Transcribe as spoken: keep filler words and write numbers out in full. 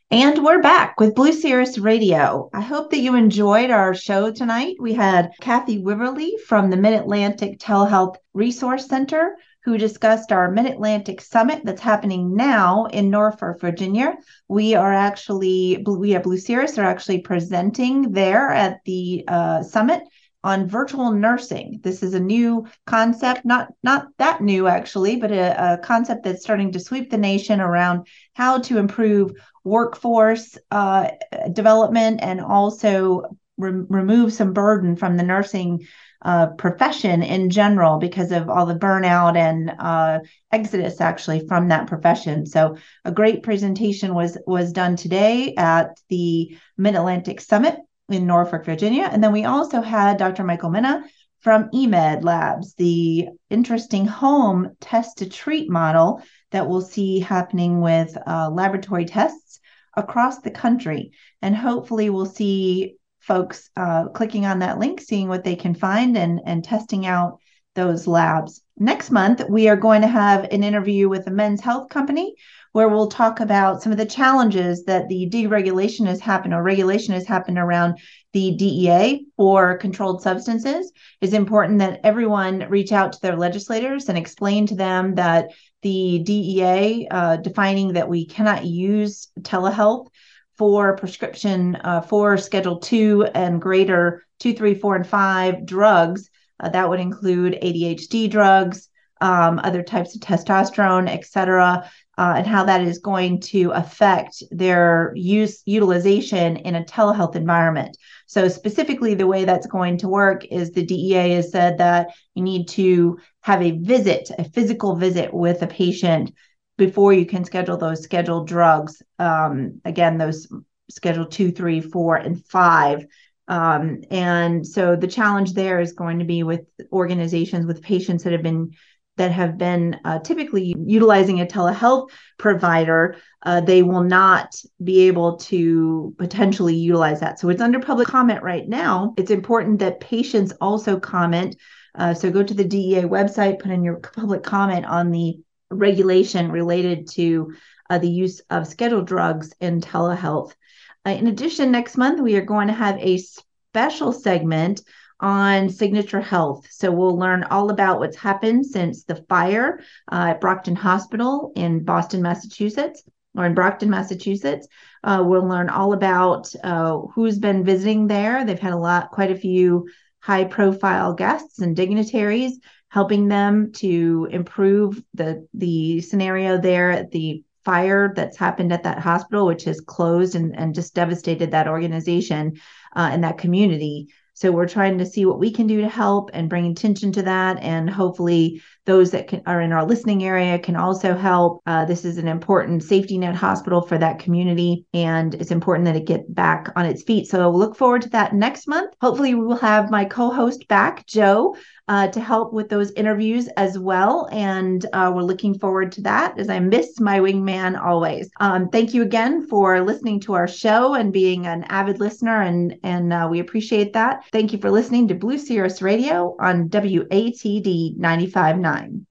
And we're back with Blue Cirrus Radio. I hope that you enjoyed our show tonight. We had Kathy Wiverly from the Mid-Atlantic Telehealth Resource Center, who discussed our Mid-Atlantic Summit that's happening now in Norfolk, Virginia. We are actually, we at Blue Cirrus are actually presenting there at the uh, summit on virtual nursing. This is a new concept, not not that new actually, but a, a concept that's starting to sweep the nation around how to improve workforce uh, development and also re- remove some burden from the nursing uh, profession in general because of all the burnout and uh, exodus actually from that profession. So a great presentation was was done today at the Mid-Atlantic Summit in Norfolk, Virginia. And then we also had Doctor Michael Minna from eMed Labs, the interesting home test to treat model that we'll see happening with uh, laboratory tests across the country. And hopefully we'll see folks uh, clicking on that link, seeing what they can find and, and testing out those labs. Next month, we are going to have an interview with a men's health company where we'll talk about some of the challenges that the deregulation has happened or regulation has happened around the D E A for controlled substances. It's important that everyone reach out to their legislators and explain to them that the D E A uh, defining that we cannot use telehealth for prescription uh, for Schedule two and greater two, three, four, and five drugs. Uh, that would include A D H D drugs, um, other types of testosterone, et cetera, uh, and how that is going to affect their use utilization in a telehealth environment. So specifically, the way that's going to work is the D E A has said that you need to have a visit, a physical visit with a patient before you can schedule those scheduled drugs. Um, again, those Schedule two, three, four, and five. Um, and so the challenge there is going to be with organizations with patients that have been that have been uh, typically utilizing a telehealth provider. Uh, they will not be able to potentially utilize that. So it's under public comment right now. It's important that patients also comment. Uh, so go to the D E A website, put in your public comment on the regulation related to uh, the use of scheduled drugs in telehealth. Uh, in addition, next month, we are going to have a special segment on Signature Health. So we'll learn all about what's happened since the fire uh, at Brockton Hospital in Boston, Massachusetts, or in Brockton, Massachusetts. Uh, we'll learn all about uh, who's been visiting there. They've had a lot, quite a few high-profile guests and dignitaries helping them to improve the the scenario there at the fire that's happened at that hospital, which has closed and, and just devastated that organization uh, and that community. So we're trying to see what we can do to help and bring attention to that. And hopefully those that can, are in our listening area can also help. Uh, this is an important safety net hospital for that community. And it's important that it get back on its feet. So we'll look forward to that next month. Hopefully we will have my co-host back, Joe, uh, to help with those interviews as well. And uh, we're looking forward to that as I miss my wingman always. Um, thank you again for listening to our show and being an avid listener. And, and uh, we appreciate that. Thank you for listening to Blue Cirrus Radio on W A T D ninety-five point nine.